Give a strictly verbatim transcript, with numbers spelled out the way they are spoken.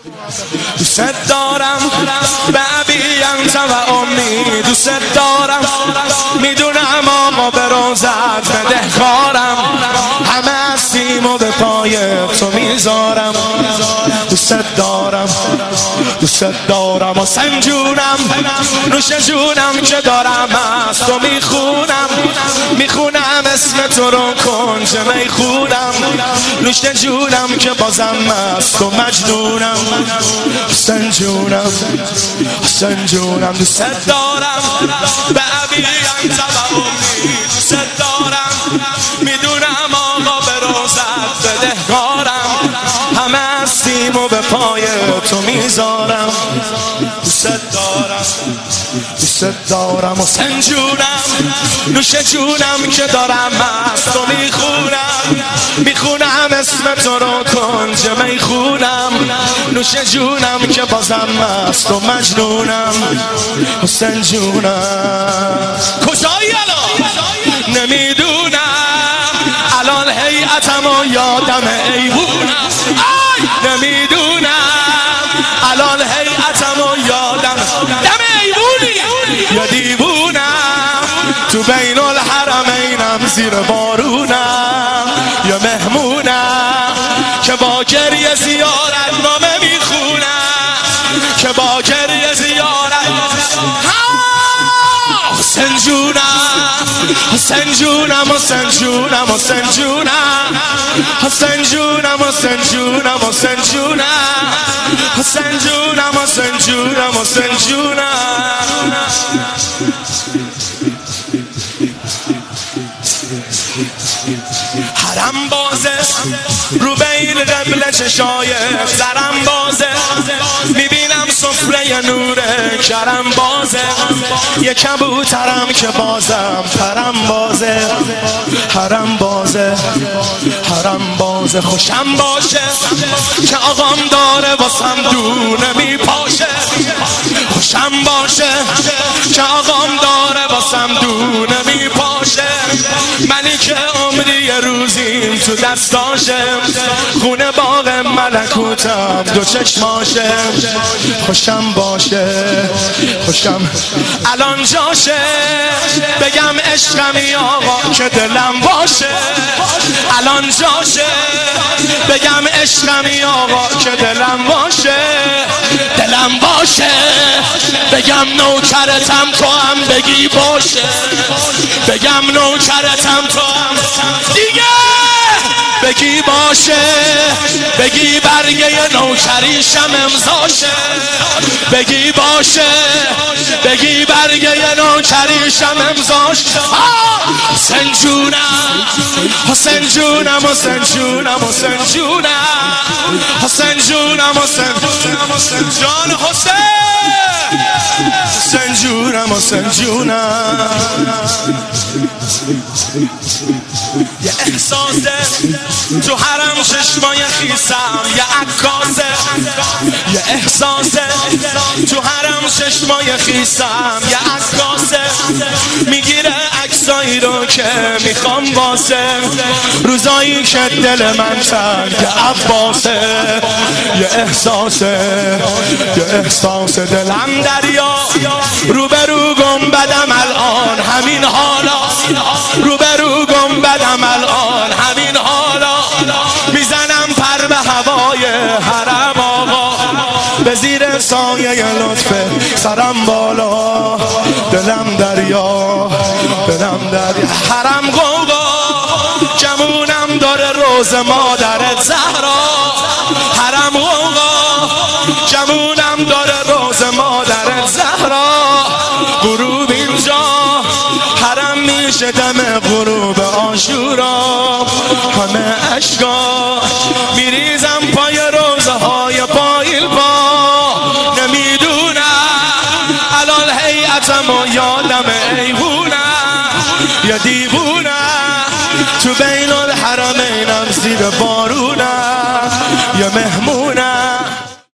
دوست دارم به ابی انت و امی، دوست دارم میدونم آقا به روزت بدهکارم، همه هستیم و به پای تو میذارم. دوست دارم دوست دارم و سنجونم نوش جونم که دارم از تو میخونم، میخونم اسم تو رو کنج میخونم، نوش جونم که بازم از تو مجنونم. سنجونم سنجونم دوست دارم به ابی انت و امی، دوست دارم میدونم آقا به روزت بدهکارم، همه هستیم و به پای تو میذارم. دوست دارم دوست دارم و سنجونم نوش جونم که دارم از تو میخونم، میخونم اسم تو رو کنج میخونم، نوش جونم که بازم از تو مجنونم. حسین جونم کجایی الان نمیدونم، الان هیئتم و یادم ایوونم، نمیدونم الان هیئتم و یادم دم ایوونی یا دیوونم، تو بین الحرمینم زیر بارونم، یا مهمونم که با گریه زیارت نامه میخونم، که با گریه زیارت حسین جونم حسین جونم حسین جونم حسین جونم حسین جونم حسین جونم حسین جونم حسین جونم حسین جونم حسین جونم. حرم بازه رو بین قبل چشای سرم بازه، میبینم سفره نور کرم بازه، یه کبوترم که بازم پرم بازه. حرم بازه حرم بازه خوشم باشه که آقام داره واسم دونه میپاشه، خوشم باشه که آقام داره واسم دونه میپاشه، منی که عمری روزیم تو دستاشه، خونه باغ ملکوتم دو چشماشه. خوشم باشه خوشم الان جاشه بگم عشقمی آقا که دلم باشه، الان جاشه بگم عشقمی آقا که دلم باشه، دلم باشه بگم نوکرتم تو هم بگی باشه، بگم نوکرتم تو هم دیگه بگی باشه، بگی برگه نوکریشم امضاشه، بگی باشه بگی برگه نوکریشم امضاشه. حسین جونم حسین جونم حسین جونم حسین جونم حسین جونم حسین جونم حسین جان حسین حسین جونم حسین جونم. یه احساسه تو حرم چشمای خیسم یه عکاسه، یه احساسه تو حرم چشمای خیسم یه عکاسه، میگیره عکسایی رو که میخوام واسه روزایی که دل من تنگ عباسه. یه احساسه یه احساسه دلم دریا روبرو گنبدم الان همین حالا، روبرو گنبدم الان همین حالا، میزنم پر به هوای حرم آقا، به زیر سایه لطف سرم بالا، دلم دریا دلم دریا. حرم قوقا جمونم داره روز مادرت زهرا، حرم قوقا جمونم داره روز مادرت زهرا، غروب اینجا حرم میشه دم غروب عاشورا، همه اشکا میریزم پای روزه های پایل با، نمیدونم الان هیئتم و یادم ایوونم یا دیوونم، تو بین الحرمینم زیر بارونم یا مهمونم.